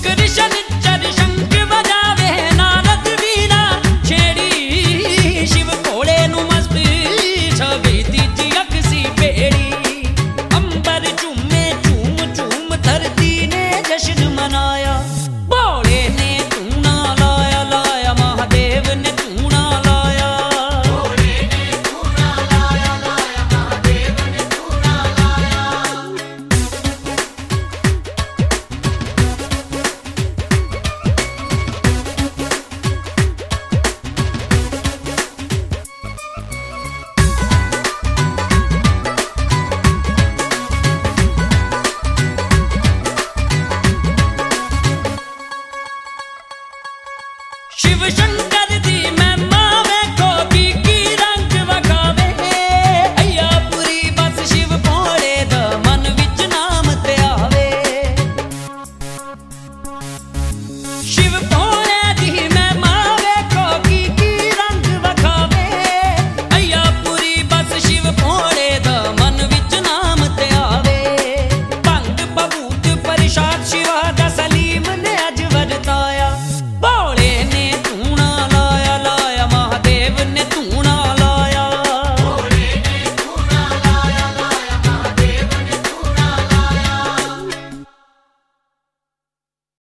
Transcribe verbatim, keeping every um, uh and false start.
शुक्र शनिचर शंख बजावे नारद वीणा छेड़ी शिव भोले नु मस्त छवि तीजी अकसी बेड़ी अंबर झूमे झूम झूम धरती ने जश्न मनाया भोले ने धूना लाया लाया महादेव ने धूना लाया भोले ने धूना लाया लाया महादेव ने धूना लाया। शिव शंकर